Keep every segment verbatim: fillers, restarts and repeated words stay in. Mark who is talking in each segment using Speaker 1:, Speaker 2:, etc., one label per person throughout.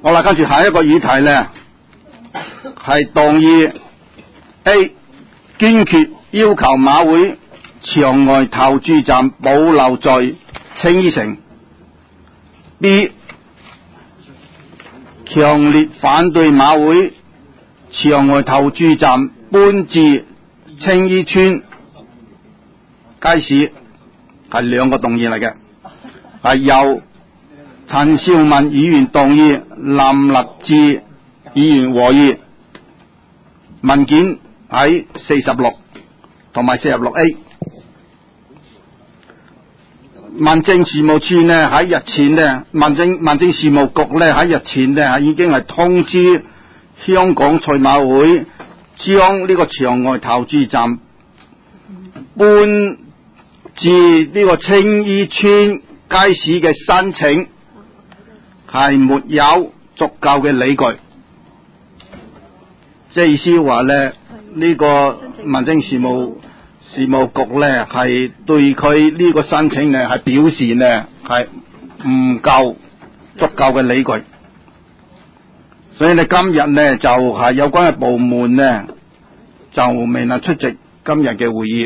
Speaker 1: 好啦，跟住下一個議題咧，係動議 A 堅決要求馬會場外投注站保留在青衣城。B 強烈反對馬會場外投注站搬至青衣村街市，係兩個動議嚟嘅，係由陳兆文議員動議，林立志議員和議。文件喺四十六同埋四十六 A。民政事務處呢喺日前呢，民政民政事務局呢喺日前呢已經係通知香港賽馬會將呢個場外投注站搬至呢個青衣村街市嘅申請係沒有足夠嘅理據，即係意思話呢，呢、這個民政事務事務局呢係對佢呢個申請呢係表示呢係唔夠足夠嘅理據，所以呢今日呢就係、是、有關嘅部門呢就未能出席今日嘅會議。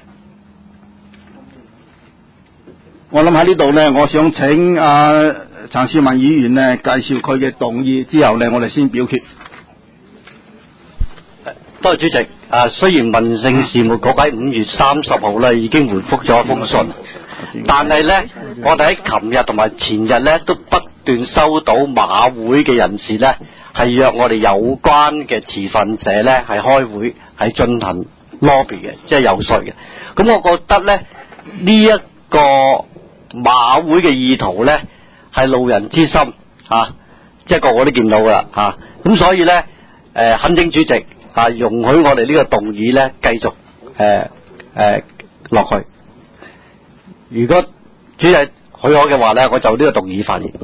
Speaker 1: 我諗喺呢度呢，我想請阿陳兆文議員呢介紹佢嘅動議之後呢，我哋先表決。
Speaker 2: 多謝主席。啊，雖然民政事務局喺五月三十號咧已經回覆咗一封信，但係咧，我哋喺琴日同埋前日咧都不斷收到馬會嘅人士咧係約我哋有關嘅持份者咧係開會係進行 lobby 嘅，即係游說嘅。咁我覺得咧呢一個馬會嘅意圖咧係路人之心啊，即係個個都見到噶啦啊，咁所以咧誒懇請主席啊，容許我哋呢個動議咧繼續誒誒落去。如果主席許可嘅話咧，我就呢個動議發言。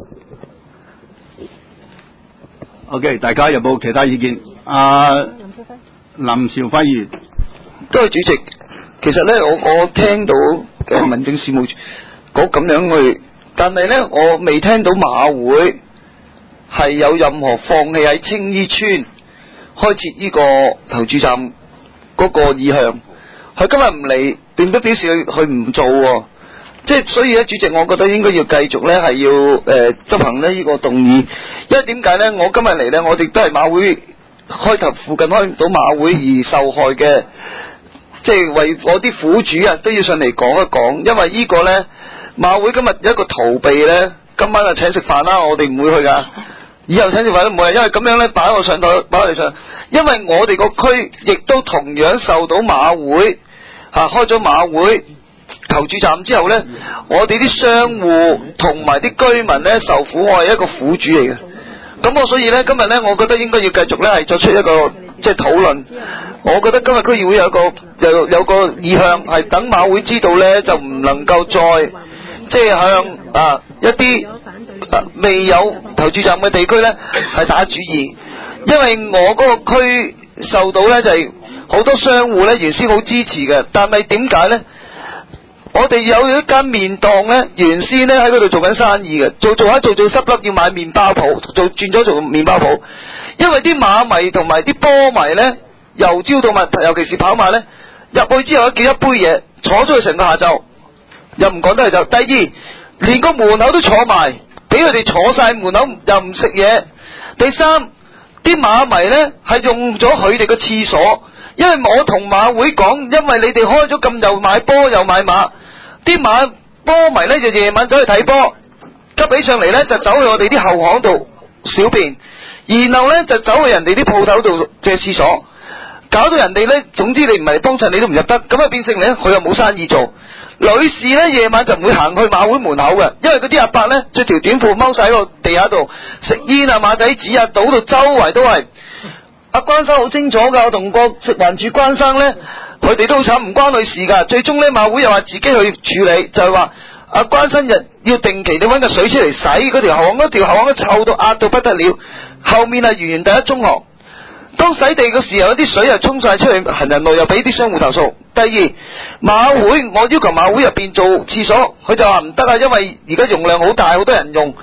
Speaker 1: OK， 大家有冇其他意見？啊，林兆輝議員。
Speaker 3: 多謝主席。其實咧，我我聽到嘅民政事務局咁樣去，但係咧，我未聽到馬會係有任何放棄喺青衣村開設呢個投注站嗰個意向。佢今日唔嚟，並不表示佢唔做喎。即係所以咧，主席，我覺得應該要繼續咧，係要誒、呃、執行咧呢個動議。因為點解咧？我今日嚟咧，我哋都係馬會開頭附近開唔到馬會而受害嘅，即係為我啲苦主啊都要上嚟講一講。因為呢個咧馬會今日有一個逃避咧，今晚就請食飯啦，我哋唔會去噶。以後請食飯都唔會，因為咁樣咧擺我上台，擺我哋上，因為我哋個區亦都同樣受到馬會吓、啊、開咗馬會投注站之後咧，我哋啲商戶同埋啲居民咧受苦，我係一個苦主嚟嘅。咁我所以咧今日咧，我覺得應該要繼續咧係作出一個即係討論。我覺得今日區議會有一個有有個意向係等馬會知道咧，就唔能夠再即係向啊一啲、啊、未有投注站嘅地區咧係打主意，因為我嗰個區受到咧就係、是、好多商戶咧原先好支持嘅，但係點解咧？我哋有一間麵檔咧，原先咧喺嗰度做緊生意嘅，做做下做做濕粒要買麵包鋪，做轉咗做麵包鋪，因為啲馬迷同埋啲波迷咧，由朝到晚，尤其是跑馬咧，入去之後叫一杯嘢，坐咗去成個下晝，又唔講得係就。第二，連個門口都坐埋，俾佢哋坐晒門口又唔食嘢。第三，啲馬迷咧係用咗佢哋嘅廁所，因為我同馬會講，因為你哋開咗咁又買波又買馬。啲馬波迷咧就夜晚走去睇波，急起上嚟咧就走去我哋啲後巷度小便，然後咧就走去人哋啲鋪頭度借廁所，搞到人哋咧，總之你唔係嚟幫襯你都唔入得，咁啊變成咧佢又冇生意做。女士咧夜晚就唔會行去馬會門口嘅，因為嗰啲阿伯咧着條短褲踎晒喺個地下度食煙啊、馬仔紙啊，倒到周圍都係。阿關生好清楚噶，我同個食環署關生咧。佢哋都好慘，唔關佢事噶。最終咧，馬會又話自己去處理，就係話阿關新日要定期你搵個水出嚟洗嗰條後巷，嗰條後巷都臭到壓到不得了。後面係圓圓第一中學，當洗地嘅時候，啲水又沖晒出去行人路，又俾啲商戶投訴。第二，馬會我要求馬會入邊做廁所，佢就話唔得啊，因為而家容量好大，好多人用。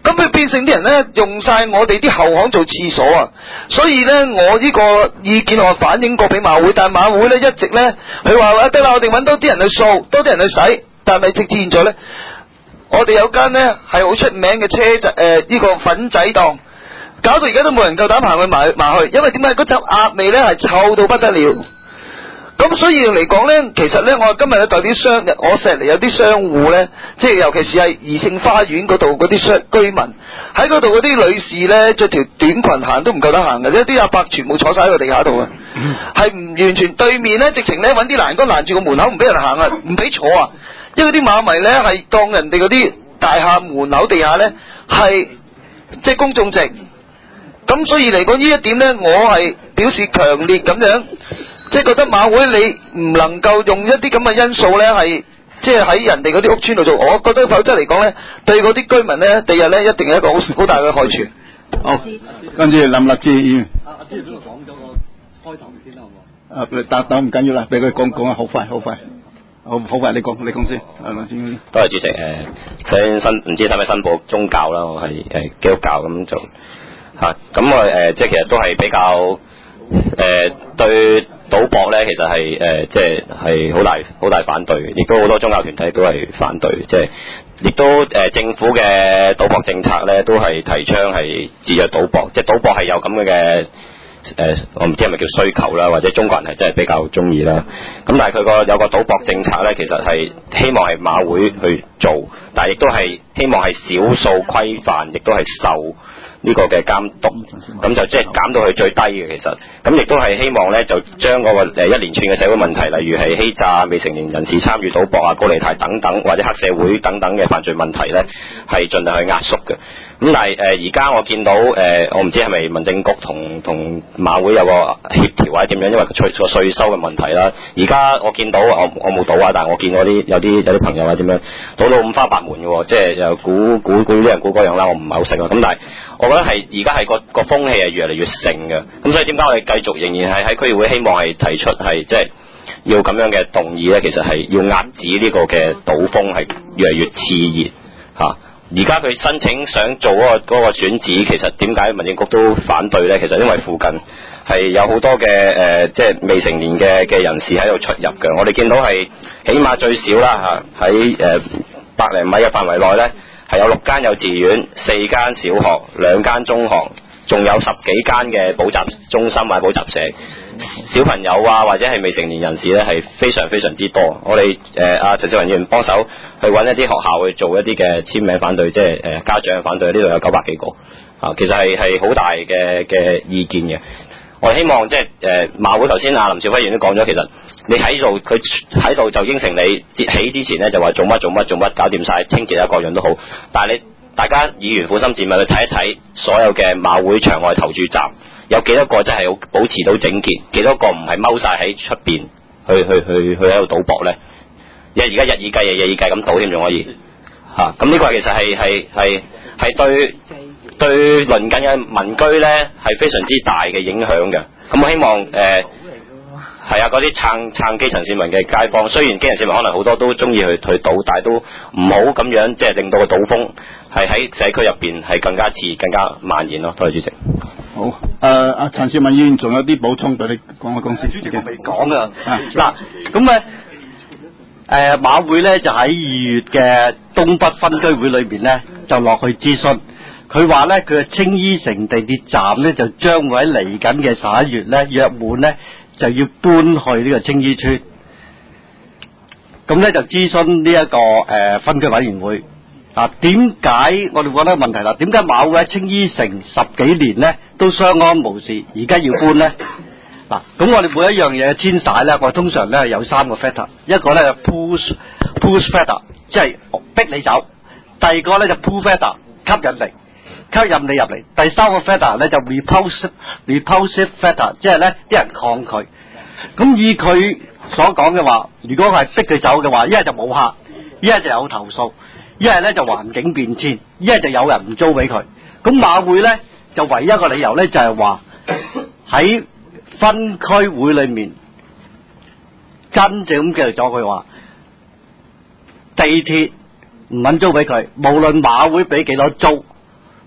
Speaker 3: 咁佢變成啲人咧用晒我哋啲後巷做廁所啊！所以咧，我呢個意見我反映過俾馬會，但係馬會咧一直咧，佢話得啦，我哋揾多啲人去掃，多啲人去洗，但係直至現在咧，我哋有間咧係好出名嘅車仔誒呢個粉仔檔，搞到而家都冇人夠膽行去埋埋去，因為點解嗰陣鴨味咧係臭到不得了。咁所以嚟講咧，其實咧，我今日咧對啲商，我成日嚟有啲商戶咧，即係尤其是係怡盛花園嗰度嗰啲商居民，喺嗰度嗰啲女士咧，着條短裙行都唔夠得行嘅，一啲阿伯全部坐晒喺個地下度啊，係唔完全對面咧，直情咧揾啲欄杆攔住個門口唔俾人行啊，唔俾坐啊，因為啲馬迷咧係當人哋嗰啲大廈門口地下咧係即係公眾席，咁所以嚟講呢一點咧，我係表示強烈咁樣。即係覺得馬會你唔能夠用一啲咁嘅因素咧，係即係喺人哋嗰啲屋村度做，我覺得否則嚟講咧，對嗰啲居民咧，第日咧一定係一個好好大嘅害處。
Speaker 1: 好，跟住林立志議員。
Speaker 4: 阿阿朱都講咗個開頭先啦，好唔好？
Speaker 1: 啊，答答唔緊要啦，俾佢講講啊，好快好快，好好快，你講你講先，係咪先？
Speaker 5: 多謝主席誒，想申唔知使唔使申報宗教啦？我係誒基督教咁就嚇，咁我誒即係其實都係比較誒對。賭博咧，其實係誒、呃，即係係好大好大反對，亦都好多宗教團體都係反對，即係亦都誒、呃、政府嘅賭博政策咧，都係提倡係自虐賭博，即係賭博係有咁嘅嘅誒，我唔知係咪叫需求啦，或者中國人係真係比較中意啦。咁但係佢個有個賭博政策咧，其實係希望係馬會去做，但係亦都係希望係少數規範，亦都係受呢個嘅監督，咁就即係減到去最低嘅其實，咁亦都係希望咧就將嗰個誒一連串嘅社會問題，例如係欺詐、未成年人士參與賭博啊、高利貸等等，或者黑社會等等嘅犯罪問題咧，係盡量去壓縮嘅。咁但係誒而家我見到誒、呃，我唔知係咪民政局同同馬會有個協調或者點樣，因為個稅個稅收嘅問題啦。而家我見到我我冇賭啊，但係我見嗰啲有啲有啲朋友啊點樣賭到五花八門嘅喎，即係又估估估呢樣估嗰樣啦，我唔係好識啊。咁但係我覺得係而家係個個風氣係越嚟越盛嘅，咁所以點解我哋繼續仍然係喺區議會希望係提出係即係要咁樣嘅動議咧？其實係要壓止呢個嘅賭風係越嚟越熾熱嚇。而家佢申請想做嗰、嗰個嗰、嗰個選址，其實點解民政局都反對咧？其實因為附近係有好多嘅誒、呃，即係未成年嘅嘅人士喺度出入嘅。我哋見到係起碼最少啦嚇，喺誒百零米嘅範圍內咧，係有六間幼稚園、四間小學、兩間中學，仲有十幾間嘅補習中心或者補習社。小朋友啊，或者係未成年人士咧，係非常非常之多。我哋誒阿陳少雲議員幫手去揾一啲學校去做一啲嘅簽名反對，即係誒、呃、家長反對，呢度有九百幾個啊。其實係係好大嘅嘅意見嘅。我哋希望即係誒馬會頭先阿林兆輝議員都講咗，其實你喺度佢喺度就應承你節起之前咧就話做乜做乜做乜搞掂晒清潔啊各樣都好，但係你大家議員撫心自問去睇一睇所有嘅馬會場外投注站。有幾多個真係好保持到整潔？幾多個唔係踎晒喺出邊去去去去喺度賭博咧？因為而家日以繼夜夜以繼咁賭添，仲可以嚇。咁呢個其實係係係係對對鄰近嘅民居咧係非常之大嘅影響嘅。咁我希望誒係啊，嗰啲撐撐基層市民嘅街坊，雖然基層市民可能好多都中意去去賭，但係都唔好咁樣即係令到個賭風係喺社區入邊係更加熾、更加蔓延咯。多謝主席。
Speaker 1: 好，誒、呃、阿陳少文議員仲有啲補充俾你講一講先。
Speaker 4: 主席我未講噶，嗱咁咧誒馬會咧就喺二月嘅東北分區會裏邊咧就落去諮詢，佢話咧佢嘅青衣城地鐵站咧就將會喺嚟緊嘅十一月咧約滿咧就要搬去呢個青衣村，咁咧就諮詢呢一個誒、呃、分區委員會。啊，點解我哋覺得問題啦？點解馬會喺青衣城十幾年咧都相安無事，而家要搬咧？嗱、啊，咁我哋每一樣嘢嘅遷徙咧，我通常咧有三個 factor， 一個咧就 push push factor， 即係逼你走；第二個咧就 pull factor， 吸引力，吸引你入嚟；第三個 factor 咧就 repulsive repulsive factor， 即係咧啲人抗拒。咁以佢所講嘅話，如果係逼佢走嘅話，一係就冇客，一係就有投訴。一係咧就環境變遷，一係就有人唔租俾佢。咁馬會咧就唯一一個理由咧就係話喺分區會裏面真正咁記錄咗佢話地鐵唔肯租俾佢，無論馬會俾幾多租，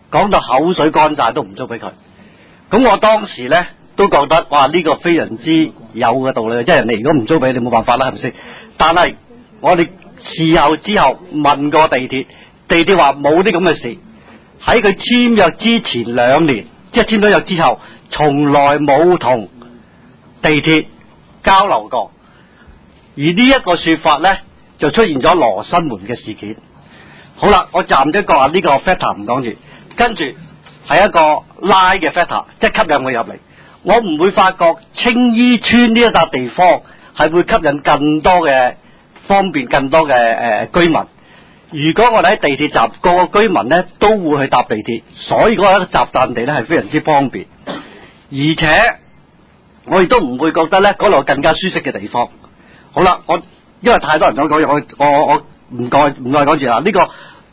Speaker 4: 講到口水乾晒都唔租俾佢。咁我當時咧都覺得哇，呢個非常之有嘅道理，即係人哋如果唔租俾你冇辦法啦，係咪先？但係我哋事後之後問過地鐵，地鐵話冇啲咁嘅事。喺佢簽約之前兩年，即係簽咗約之後，從來冇同地鐵交流過。而呢一個說法咧，就出現咗羅生門嘅事件。好啦，我暫咗講下呢個 factor 唔講住，跟住係一個拉嘅 factor，即係吸引我入嚟。我唔會發覺青衣村呢一笪地方係會吸引更多嘅方便，更多嘅誒、呃、居民。如果我哋喺地鐵站，個個居民咧都會去搭地鐵，所以嗰個集站地咧係非常之方便，而且我亦都唔會覺得咧嗰度更加舒適嘅地方。好啦，我因為太多人講講，我我我唔該唔該講住啦。呢、這個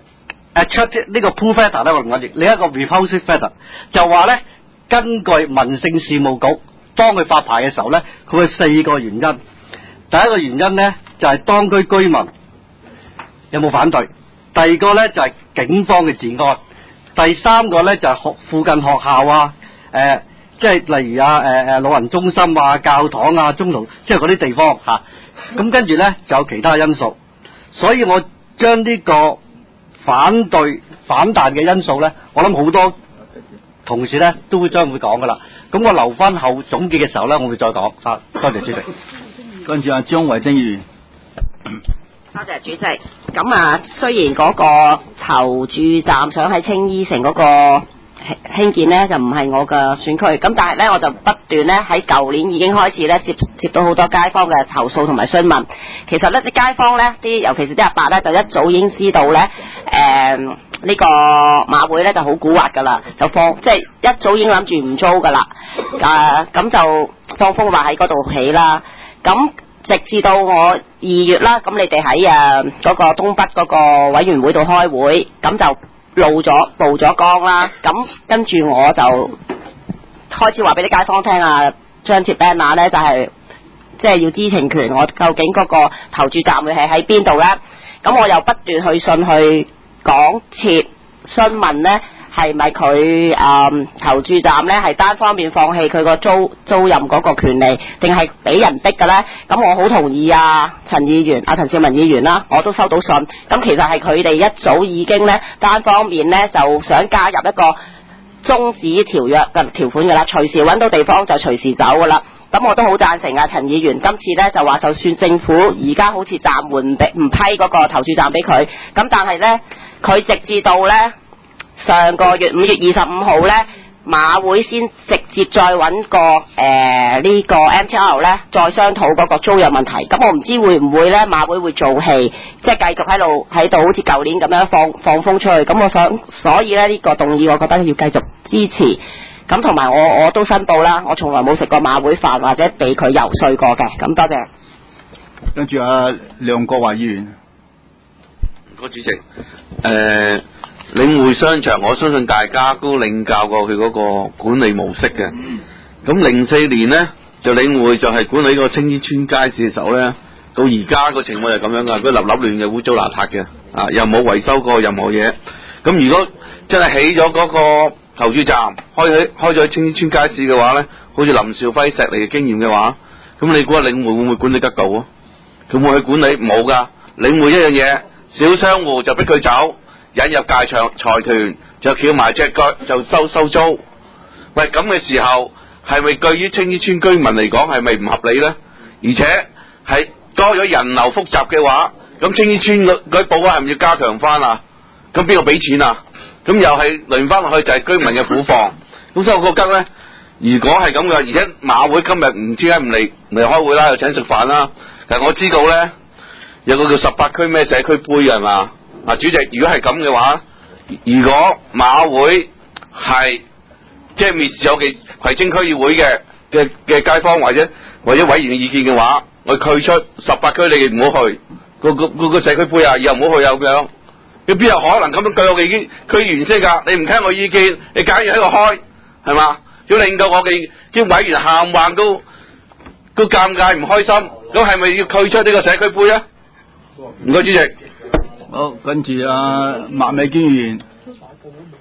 Speaker 4: attract 呢個 pull factor 咧，我唔講住。另一個 repulsive factor 就話咧，根據民政事務局當佢發牌嘅時候咧，佢有四個原因。第一個原因咧就係、是、當區居民有冇反對？第二個咧就係、是、警方嘅治安。第三個咧就係、是、學附近學校啊，誒、呃，即係例如啊，誒、呃、誒老人中心啊、教堂啊、中途，即係嗰啲地方吓。咁、啊、跟住咧就有其他因素，所以我將呢個反對反彈嘅因素咧，我諗好多同事咧都會將會講噶啦。咁我留翻後總結嘅時候咧，我會再講。啊，多謝主席。
Speaker 1: 跟住阿張維正議員。
Speaker 6: 多謝主席。咁啊，雖然嗰個投注站想喺青衣城嗰個興建呢，就唔係我嘅選區，咁但係呢，我就不斷呢喺舊年已經開始呢接接到好多街坊嘅投訴同埋詢問。其實呢啲街坊呢，啲尤其是啲阿伯呢，就一早已經知道呢，誒、呃、呢、呢個馬會呢就好蠱惑噶啦，就放即係一早已經諗住唔租噶啦，誒咁就放風話喺嗰度起啦，咁。直至到我二月啦，咁你哋喺誒嗰個東北嗰個委員會度開會，咁就露咗曝咗光啦。咁跟住我就開始話俾啲街坊聽啊，張貼 banner 咧就係即係要知情權，我究竟嗰個投注站會係喺邊度咧？咁我又不斷去信去港鐵詢問咧。係咪佢誒投注站咧係單方面放棄佢個租租賃嗰個權利，定係俾人逼嘅咧？咁我好同意啊，陳議員、阿陳少文議員啦，我都收到信。咁其實係佢哋一早已經咧單方面咧就想加入一個終止條約嘅條款㗎啦，隨時揾到地方就隨時走㗎啦。咁我都好贊成啊，陳議員今次咧就話，就算政府而家好似暫緩唔批嗰個投注站俾佢，咁但係咧佢直至到咧。上個月五月二十五號咧，馬會先直接再揾個誒、呃這個、呢個 M T R 咧，再商討嗰個租約問題。咁我唔知會唔會咧，馬會會做戲，即係繼續喺度喺度，好似舊年咁樣放放風出去。咁我想，所以咧呢、這個動議，我覺得要繼續支持。咁同埋我我都申報啦，我從來冇食過馬會飯或者俾佢游說過嘅。咁多謝。
Speaker 1: 跟住阿梁國華議員。
Speaker 7: 唔該主席，誒、呃。領匯商場，我相信大家都領教過佢嗰個管理模式嘅。咁零四年呢，就領匯就係管理個青衣村街市嘅時候呢，到而家個情況就咁樣噶，佢立立亂嘅，污糟邋遢嘅，啊又冇維修過任何嘢。咁如果真係起咗嗰個投注站，開喺開咗青衣村街市嘅話呢，好似林兆輝石嚟嘅經驗嘅話，咁你估下領匯會唔會管理得到啊？佢會去管理冇噶，領匯一樣嘢，小商戶就逼佢走。引入界場財團就翹埋隻腳就收收租，喂咁嘅時候係咪對於青衣村居民嚟講係咪唔合理呢？而且係多咗人流複雜嘅話，咁青衣村嗰啲保安係咪要加強翻啊？咁邊個俾錢啊？咁又係輪翻落去就係居民嘅苦況。咁所以我覺得呢，如果係咁嘅，而且馬會今日唔知解唔嚟唔嚟開會啦，又請食飯啦。但係我知道呢，有個叫十八區咩社區杯係嘛？啊，主席，如果係咁嘅話，如果馬會係即係蔑視有嘅葵青區議會嘅嘅嘅街坊或者或者委員嘅意見嘅話，我退出十八區，你哋唔好去，個個個個社區杯啊，以後唔好去啊咁樣。你邊有可能咁樣對我哋啲區議員先㗎？你唔聽我意見，你假如喺度開，係嘛？要令到我哋啲委員喊話都都尷尬唔開心，咁係咪要退出呢個社區杯啊？唔該，主席。
Speaker 1: 好，跟住阿麥美娟議員。
Speaker 8: 主席，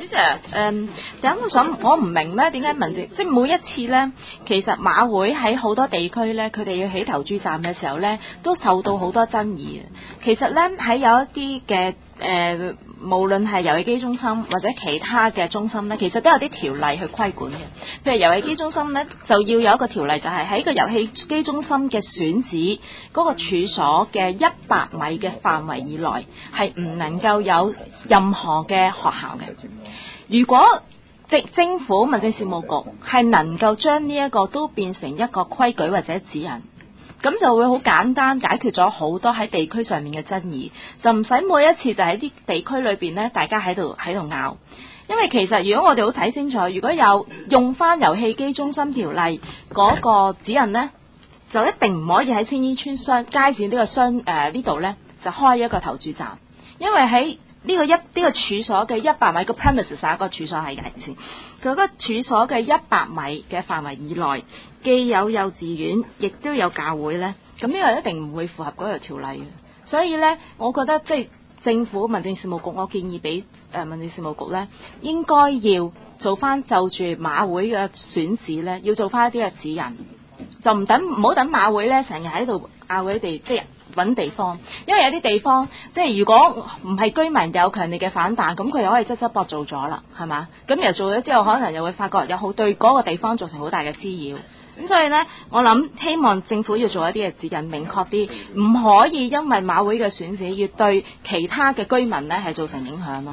Speaker 8: 席，誒，咁我想我唔明咧，點解民政即係每一次咧，其實馬會喺好多地區咧，佢哋要起投注站嘅時候咧，都受到好多爭議嘅。其實咧喺有一啲嘅誒，無論係遊戲機中心或者其他嘅中心咧，其實都有啲條例去規管嘅。譬如遊戲機中心咧，就要有一個條例，就係喺個遊戲機中心嘅選址嗰個處所嘅一百米嘅範圍以內，係唔能夠有任何嘅學校嘅。如果政政府民政事務局係能夠將呢一個都變成一個規矩或者指引，咁就會好簡單解決咗好多喺地區上面嘅爭議，就唔使每一次就喺啲地區裏邊呢，大家喺度喺度拗。因為其實如果我哋好睇清楚，如果有用翻遊戲機中心條例嗰個指引呢，就一定唔可以喺青衣邨商街市呢個商誒呢度呢，就開一個投注站，因為喺呢個一呢、這個處所嘅一百米個 premises 係一個處所係嘅先，佢個處所嘅一百米嘅範圍以內，既有幼稚園，亦都有教會呢。咁呢個一定唔會符合嗰條條例嘅。所以呢，我覺得即係政府民政事務局，我建議俾誒、呃、民政事務局呢，應該要做翻就住馬會嘅選址呢，要做翻一啲嘅指引，就唔等唔好等馬會呢成日喺度拗嗰啲地即係揾地方，因為有啲地方即係如果唔係居民有強烈嘅反彈，咁佢又可以側側膊做咗啦，係嘛？咁又做咗之後，可能又會發覺有好對嗰個地方造成好大嘅滋擾。咁所以呢，我諗希望政府要做一啲嘅指引，明確啲，唔可以因為馬會嘅選址，要對其他嘅居民呢係造成影響咯。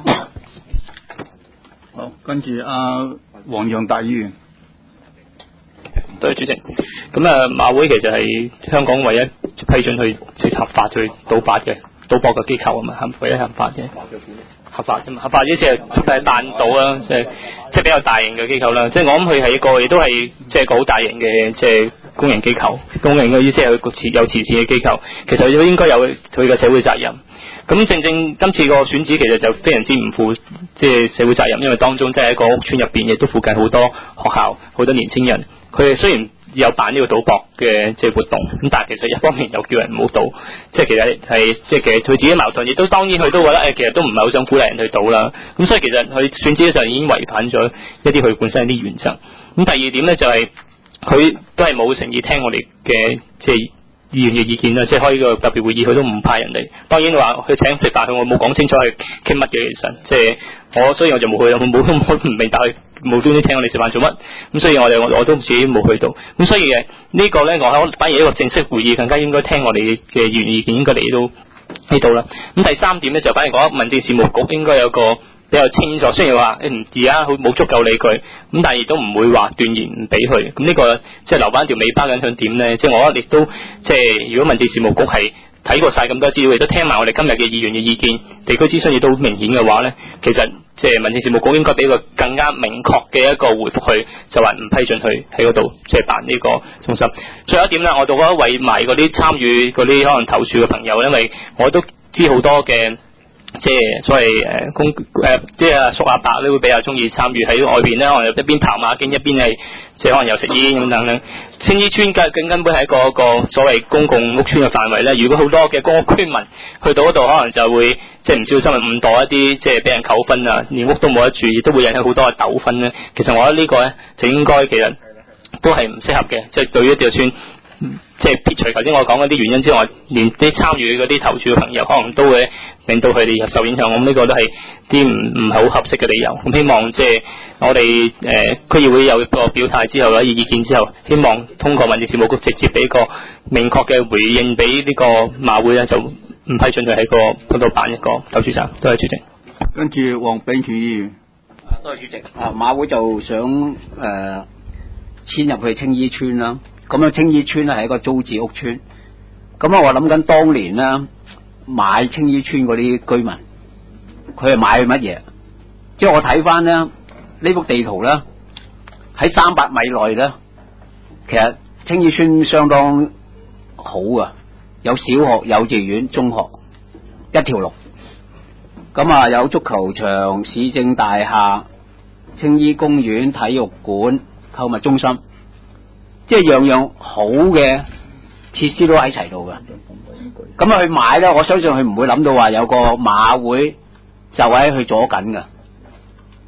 Speaker 1: 好，跟住阿黃洋達議員。
Speaker 9: 多謝主席。咁啊，馬會其實係香港唯一批准去去合法去賭博嘅賭博嘅機構啊嘛，係唯一合法嘅。合法啫嘛，合法呢即係誒彈賭啦，即係即係比較大型嘅機構啦。即係我諗佢係一個亦都係即係個好大型嘅即係公營機構，公營嘅意思係有個慈有慈善嘅機構，其實應該有佢嘅社會責任。咁正正今次個選址其實就非常之唔負即係社會責任，因為當中即係一個屋邨入邊，亦都附近好多學校、好多年青人。佢哋雖然有辦呢個賭博嘅即係活動，咁但係其實一方面又叫人唔好賭，即係其實係即係其實佢自己矛盾，亦都當然佢都覺得誒，其實都唔係好想鼓勵人去賭啦。咁所以其實佢選址上已經違反咗一啲佢本身啲原則。咁第二點咧就係、是、佢都係冇誠意聽我哋嘅即係議員嘅意見啦，即係開呢個特別會議，佢都唔派人嚟。當然話佢請食飯，佢我冇講清楚係傾乜嘅，其實即係我所以我就冇去，我冇冇唔明白佢無端端請我哋食飯做乜。咁所以我哋我我都自己冇去到。咁所以嘅呢個咧，我反而一個正式會議更加應該聽我哋嘅議員意見，應該嚟到呢度啦。咁第三點咧就反而講民政事務局應該有個比較清楚，雖然話誒而家佢冇足夠理據，咁但係亦都唔會話斷言唔俾佢。咁呢個即係留翻條尾巴緊向點咧？即係我覺得亦都即係如果民政事務局係睇過晒咁多資料，亦都聽埋我哋今日嘅議員嘅意見，地區諮詢亦都好明顯嘅話咧，其實即係民政事務局應該俾個更加明確嘅一個回覆佢，就話唔批准佢喺嗰度即係辦呢個中心。最後一點咧，我就覺得為埋嗰啲參與嗰啲可能投注嘅朋友，因為我都知好多嘅。即係所謂誒公誒即係阿叔阿伯咧會比較中意參與喺外邊咧，可能一邊跑馬經一邊係即係可能又食煙咁等等。青衣邨根根本係一個一個所謂公共屋邨嘅範圍咧。如果好多嘅公屋居民去到嗰度，可能就會即係唔小心誤墮一啲即係俾人扣分啊，連屋都冇得住，亦都會引起好多嘅糾紛咧。其實我覺得呢個咧就應該其實都係唔適合嘅，即係對於就算。即係撇除頭先我講嗰啲原因之外，連啲參與嗰啲投注嘅朋友，可能都會令到佢哋受影響。咁呢個都係啲唔唔係好合適嘅理由。咁希望即係我哋誒、呃、區議會有個表態之後啦，意見之後，希望通過民政事務局直接俾個明確嘅回應俾呢個馬會咧，就唔批准佢喺個嗰度辦一個投注站。多謝主席。
Speaker 1: 跟住黃炳權議員。
Speaker 10: 多謝主席。啊，馬會就想誒遷、呃、入去青衣邨啦。咁樣青衣邨咧係一個租置屋邨，咁啊我諗緊當年咧買青衣邨嗰啲居民，佢係買乜嘢？即係我睇翻咧呢幅地圖咧，喺三百米內咧，其實青衣邨相當好啊，有小學、幼稚園、中學一條龍，咁啊有足球場、市政大廈、青衣公園、體育館、購物中心。即係樣樣好嘅設施都喺齊度嘅，咁啊去買咧，我相信佢唔會諗到話有個馬會就喺佢左近嘅，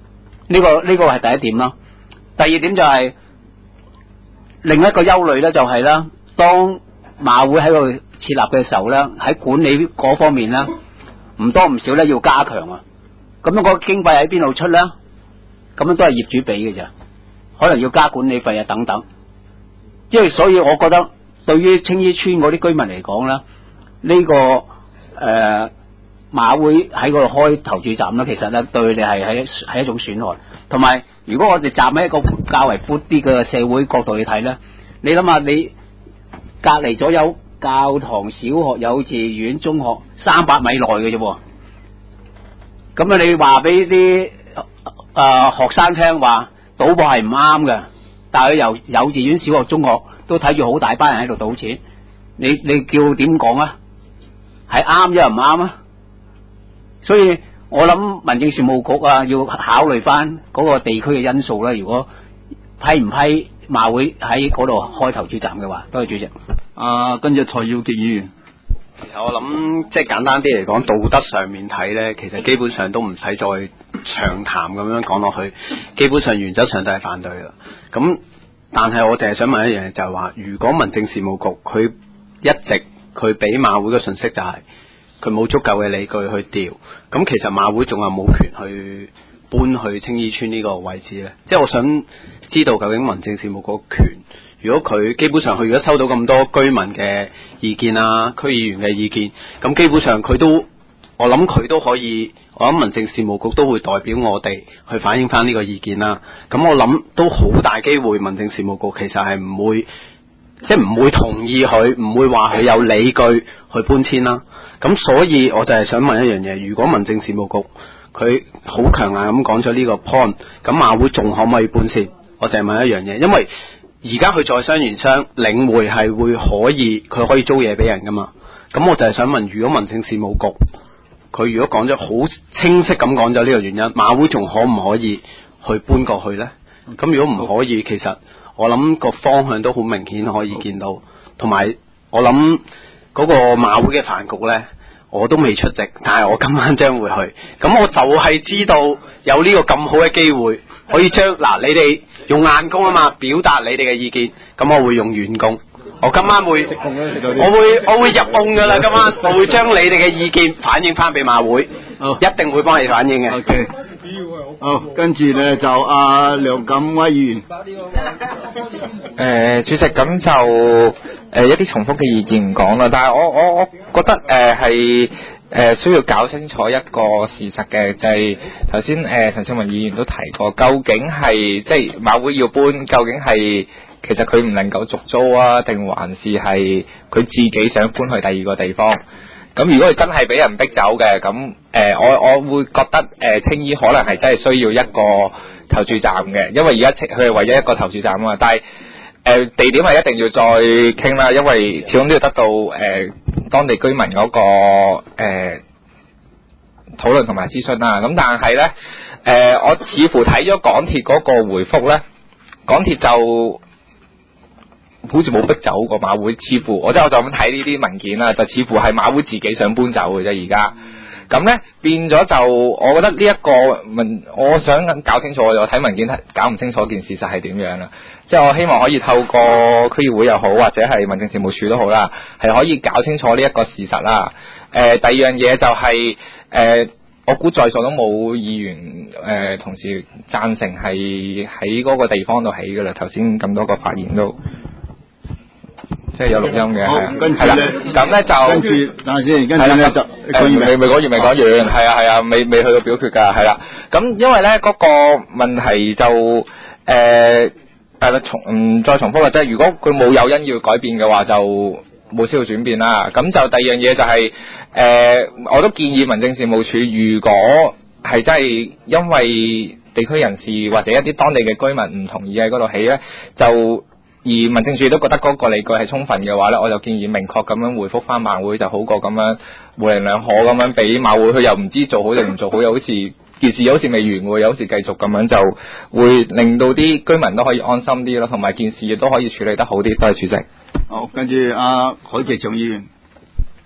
Speaker 10: 呢、個呢、個係第一點啦。第二點就係、另一個憂慮咧，就係啦，當馬會喺度設立嘅時候咧，喺管理嗰方面咧，唔多唔少咧要加強啊。咁樣個經費喺邊度出咧？咁樣都係業主俾嘅咋，可能要加管理費啊等等。即係所以，我覺得對於青衣村嗰啲居民嚟講咧，呢、個誒、呃、馬會喺嗰度開投注站咧，其實咧對佢哋係係係一種損害。同埋，如果我哋站喺一個較為闊啲嘅社會角度去睇咧，你諗下，你隔離咗有教堂、小學、幼稚園、中學三百米內嘅啫喎。咁啊，你話俾啲誒學生聽話賭博係唔啱嘅，但係佢由幼稚園、小學、中學都睇住好大班人喺度賭錢，你你叫點講啊？係啱啫，唔啱啊？所以我諗民政事務局啊，要考慮翻嗰個地區嘅因素啦。如果批唔批馬會喺嗰度開投注站嘅話，多謝主席。
Speaker 1: 啊，跟住蔡耀傑議員。
Speaker 11: 其實我諗即係簡單啲嚟講，道德上面睇呢，其實基本上都唔使再長談咁樣講落去，基本上原則上都係反對啦。咁但係我淨係想問一樣嘢，就係話，如果民政事務局佢一直佢俾馬會嘅信息就係佢冇足夠嘅理據去調，咁其實馬會仲有冇權去搬去青衣村呢個位置呢？即係我想知道究竟民政事務局權，如果佢基本上佢如果收到咁多居民嘅意見啊，區議員嘅意見，咁基本上佢都，我諗佢都可以，我諗民政事務局都會代表我哋去反映翻呢個意見啦。咁我諗都好大機會，民政事務局其實係唔會，即係唔會同意佢，唔會話佢有理據去搬遷啦。咁所以我就係想問一樣嘢，如果民政事務局佢好強硬咁講咗呢個 point， 咁馬會仲可唔可以搬遷？我就係問一樣嘢，因為而家佢在商言商，領匯係會可以，佢可以租嘢俾人噶嘛。咁我就係想問，如果民政事務局佢如果講咗好清晰咁講咗呢個原因，馬會仲可唔可以去搬過去呢？咁如果唔可以，其實我諗個方向都好明顯可以見到，同埋我諗嗰個馬會嘅飯局呢，我都未出席，但係我今晚將會去。咁我就係知道有呢個咁好嘅機會，可以將嗱你哋用硬功啊嘛，表達你哋嘅意見。咁我會用軟功，我今晚會，我會我會入甕噶啦。今晚我會將你哋嘅意見反映翻俾馬會，一定會幫你反映嘅。
Speaker 1: OK， 好，跟住咧就阿、啊、梁錦威議員。
Speaker 12: 誒、呃，主席咁就誒、呃、一啲重複嘅意見唔講啦，但係我我我覺得誒係誒需要搞清楚一個事實嘅，就係頭先誒陳勝文議員都提過，究竟係即係馬會要搬，究竟係其實佢唔能夠續租啊，定還是係佢自己想搬去第二個地方？咁如果佢真係俾人逼走嘅，咁誒、呃、我我會覺得誒、呃、青衣可能係真係需要一個投注站嘅，因為而家佢係唯一一個投注站啊嘛，但係誒、呃、地點係一定要再傾啦，因為始終都要得到誒、呃、當地居民嗰、那個誒討論同埋諮詢啦。咁但係咧誒我似乎睇咗港鐵嗰個回覆咧，港鐵就好似冇逼走過馬會，似乎我即係我就咁睇呢啲文件啦，就似乎係馬會自己想搬走嘅啫。而家咁咧變咗就，我覺得呢、這、一個問，我想搞清楚，我睇文件搞唔清楚件事實係點樣啦。即係我希望可以透過區議會又好，或者係民政事務處都好啦，係可以搞清楚呢一個事實啦。誒、呃，第二樣嘢就係、是、誒、呃，我估在座都冇議員誒、呃、同事贊成係喺嗰個地方度起噶啦。頭先咁多個發言都。即係有錄音嘅，係啊，跟住咧，咁咧就跟住，等下先，跟住咧就誒未未講完，未講完，係啊係啊，未未去到表決㗎，係啦。咁因為咧嗰個問題就誒誒重唔再重複啦，即係如果佢冇誘因要改變嘅話，就冇需要轉變啦。咁就第二樣嘢就係誒，我都建議民政事務處，如果係真係因為地區人士或者一啲當地嘅居民唔同意喺嗰度起咧，就而民政處都覺得嗰個理據係充分嘅話咧，我就建議明確咁樣回覆翻馬會，就好過咁樣模棱兩可咁樣俾馬會，佢又唔知做好定唔做好，又好似件事又好似未完喎，又好似繼續咁樣，就會令到啲居民都可以安心啲咯，同埋件事亦都可以處理得好啲。多謝主席。
Speaker 1: 好，跟住阿海琪總議員。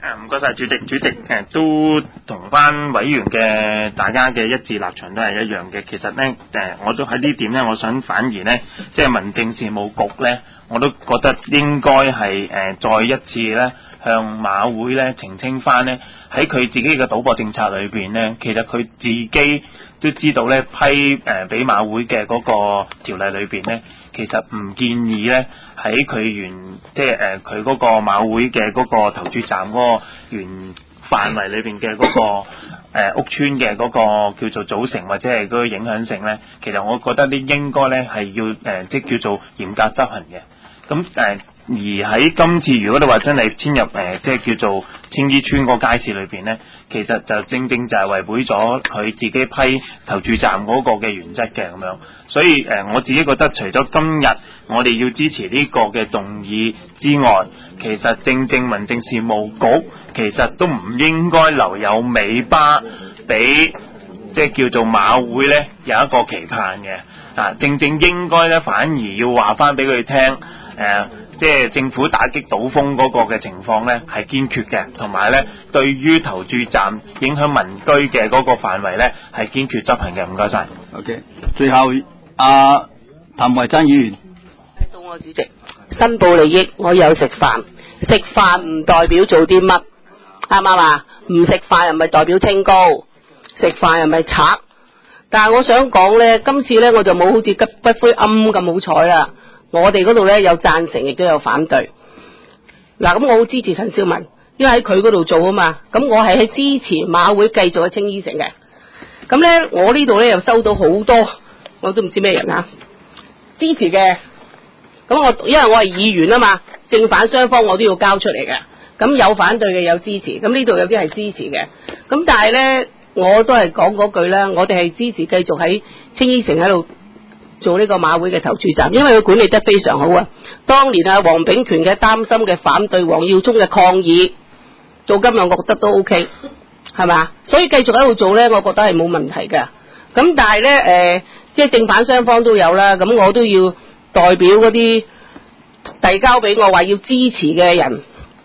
Speaker 13: 誒唔該晒主席，主席誒都同班委員嘅大家嘅一致立場都係一樣嘅。其實咧誒，我都喺呢點咧，我想反而咧，即係民政事務局咧，我都覺得應該係誒再一次咧向馬會咧澄清翻咧，喺佢自己嘅賭博政策裏邊咧，其實佢自己都知道咧批誒俾馬會嘅嗰個條例裏邊咧，其實唔建議咧喺佢原即係誒佢嗰個馬會嘅嗰個投注站嗰個原範圍裏邊嘅嗰個、呃、屋邨嘅嗰個叫做組成或者係嗰個影響性咧，其實我覺得呢應該咧係要誒、呃、即叫做嚴格執行嘅。咁誒、呃、而喺今次如果你話真係遷入誒、呃、即係叫做青衣邨嗰個街市裏邊咧，其實就正正就係違背咗佢自己批投注站嗰個嘅原則嘅咁樣。所以誒、呃、我自己覺得除咗今日我哋要支持呢個嘅動議之外，其實正正民政事務局其實都唔應該留有尾巴俾即係叫做馬會咧有一個期盼嘅。啊，正正應該咧反而要話翻俾佢聽，誒、呃，即係政府打擊賭風嗰個嘅情況咧係堅決嘅，同埋咧對於投注站影響民居嘅嗰個範圍咧係堅決執行嘅。唔該晒。
Speaker 1: OK， 最後阿譚慧珍議員。
Speaker 14: 到我主席，申報利益，我有食飯，食飯唔代表做啲乜，啱唔啱啊？唔食飯又唔係代表清高，食飯又唔係賊。但係我想講咧，今次咧我就冇好似吉骨灰鵪咁好彩啦。我哋嗰度咧有贊成，亦都有反對。嗱，咁我好支持陳少文，因為喺佢嗰度做啊嘛。咁我係喺支持馬會繼續喺青衣城嘅。咁咧，我呢度咧又收到好多，我都唔知咩人啊，支持嘅。咁我因為我係議員啊嘛，正反雙方我都要交出嚟嘅。咁有反對嘅，有支持。咁呢度有啲係支持嘅。咁但係咧，我都係講嗰句啦，我哋係支持繼續喺青衣城喺度做呢個馬會嘅投注站，因為佢管理得非常好啊。當年啊，黃炳權嘅擔心嘅反對，黃耀忠嘅抗議，到今日我覺得都 OK， 係嘛？所以繼續喺度做咧，我覺得係冇問題嘅。咁但係咧，誒、呃，即係正反雙方都有啦。咁我都要代表嗰啲遞交俾我話要支持嘅人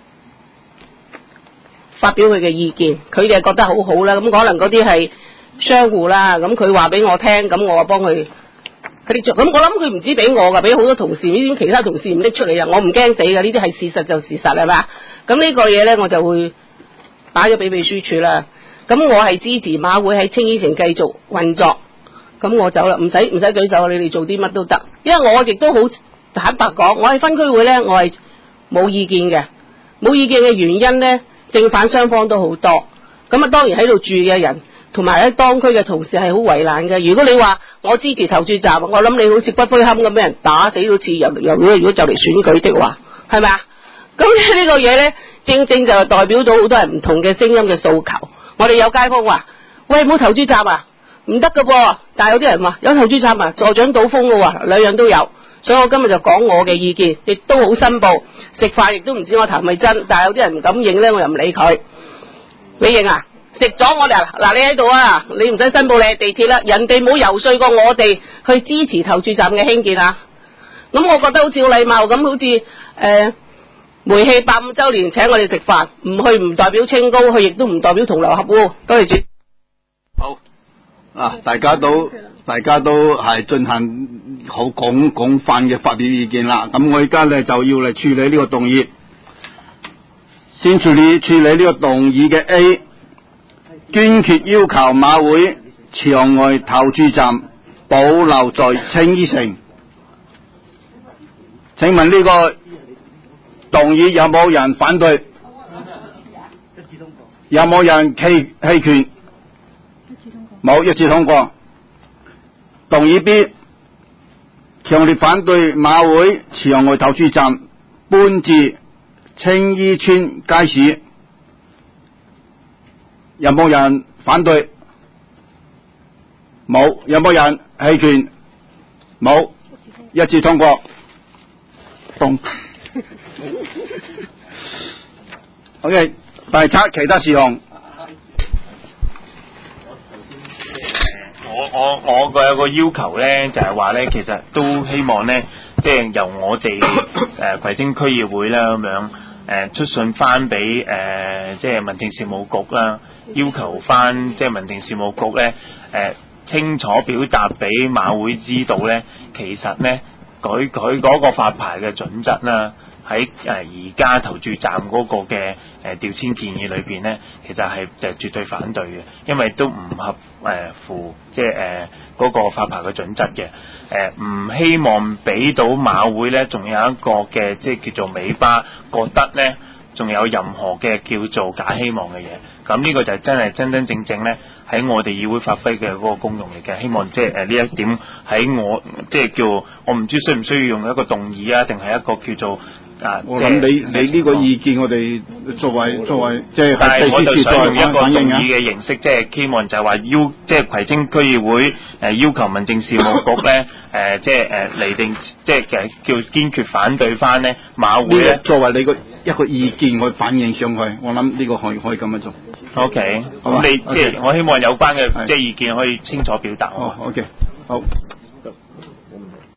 Speaker 14: 發表佢嘅意見，佢哋覺得好好啦。咁可能嗰啲係商戶啦，咁佢話俾我聽，咁我幫佢佢哋做。咁我諗佢唔止俾我噶，俾好多同事，呢啲其他同事唔拎出嚟啊！我唔驚死噶，呢啲係事實就事實係嘛。咁呢個嘢咧，我就會擺咗俾秘書處啦。咁我係支持馬會喺青衣城繼續運作。咁我走啦，唔使唔使舉手，你哋做啲乜都得。因為我亦都好坦白講，我喺分區會咧，我係冇意見嘅。冇意見嘅原因咧，正反雙方都好多。咁啊，當然喺度住嘅人同埋喺當區嘅同事係好為難嘅。如果你話我支持投注站，我諗你好似骨灰龕咁俾人打死到似又又如果如果就嚟選舉的話，係咪啊？咁呢個嘢咧，正正就係代表到好多人唔同嘅聲音嘅訴求。我哋有街坊話：喂，冇投注站啊，唔得噶噃。但係有啲人話有投注站啊，助長賭風噶喎，兩樣都有。所以我今日就講我嘅意見，亦都好申報。食飯亦都唔知我譚慧珍，但係有啲人唔敢認咧，我又唔理佢。你認啊？食咗我哋嗱，你喺度啊，你唔使申報你係地鐵啦，人哋冇游說過我哋去支持投注站嘅興建啊。咁我覺得好似好禮貌咁，好似誒、呃、煤氣百五週年請我哋食飯，唔去唔代表清高，去亦都唔代表同流合污。多謝主。
Speaker 1: 好啊，大家都大家都係進行好廣廣泛嘅發表意見啦。咁我而家咧就要嚟處理呢個動議，先處理處理呢個動議嘅 A。堅決要求馬會場外投注站保留在青衣城。請問呢個動議有冇人反對？有冇人棄棄權？冇，一致通過。動議 B， 強烈反對馬會場外投注站搬至青衣邨街市。有冇人反對？冇。有冇人棄權？冇。一致通過。動。OK， 第七其他事項。
Speaker 13: 我我我個有個要求咧，就係話咧，其實都希望咧，即係由我哋誒葵青區議會啦咁樣。 誒出信翻俾誒即係民政事務局啦，要求翻即係民政事務局咧誒清楚表達俾馬會知道咧，其實咧佢佢嗰個發牌嘅準則啦。喺誒而家投注站嗰個嘅誒調遷建議裏邊咧，其實係誒絕對反對嘅，因為都唔合誒、呃、符即係誒嗰個發牌嘅準則嘅，誒、呃、唔希望俾到馬會咧，仲有一個嘅即係叫做尾巴，覺得咧仲有任何嘅叫做假希望嘅嘢，咁呢個就係真係真真正正咧喺我哋議會發揮嘅嗰個功用嚟嘅，希望即係誒呢一點喺我即係叫我唔知需唔需要用一個動議啊，定係一個叫做。啊！
Speaker 1: 我諗你你呢個意見，我哋作為作為即係，
Speaker 13: 但係我就想用一個動議
Speaker 1: 嘅
Speaker 13: 嘅形式，即係希望就係話要即係葵青區議會誒、呃、要求民政事務局咧誒、呃、即係誒釐定即係誒叫堅決反對翻咧馬會咧。
Speaker 1: 作為你個一個意見，我反映上去，我諗呢個可以可以咁樣做。
Speaker 13: O K，咁你即係我希望有關嘅即係意見可以清楚表達。
Speaker 1: 哦，O K，好。